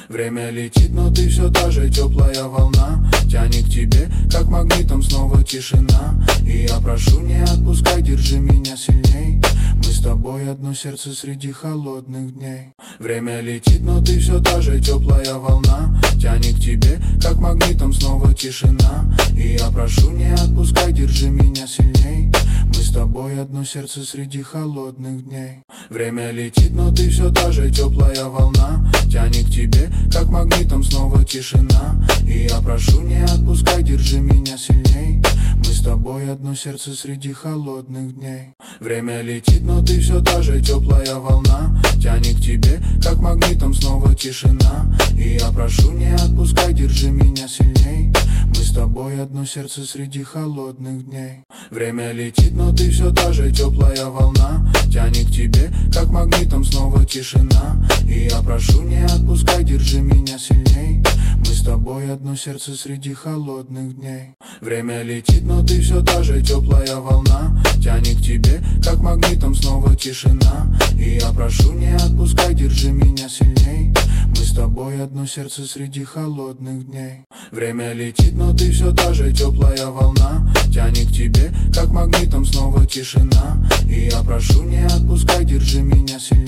Время летит, но ты все та же теплая волна. Тянет к тебе, как магнитом, снова тишина. И я прошу, не отпускай, держи меня сильней. Мы с тобой одно сердце среди холодных дней. Время летит, но ты все та же теплая волна. Тянет к тебе, как магнитом, снова тишина. И я прошу, не отпускай, держи меня сильней. Мы с тобой одно сердце среди холодных дней. Время летит, но ты все та же теплая волна. Тянет к тебе, как магнитом, снова тишина. И я прошу, не отпускай, держи меня сильней. Мы с тобой одно сердце среди холодных дней. Время летит, но ты все та же теплая волна. Тянет к тебе, как магнитом, снова тишина. И я прошу, не отпускай, держи меня сильней. Мы с тобой одно сердце среди холодных дней. Время летит, но ты все та же теплая волна. Тянет к тебе, как магнитом, снова тишина. И я прошу, не отпускай, держи меня сильней. Мы с тобой одно сердце среди холодных дней. Время летит, но ты все та же теплая волна. Тянет к тебе, как магнитом, снова тишина. И я прошу, не отпускай, держи меня сильней. Мы с тобой одно сердце среди холодных дней. Время летит, но ты все та же теплая волна. Тянет к тебе, как магнитом, снова тишина. И я прошу, не отпускай, держи меня сильней.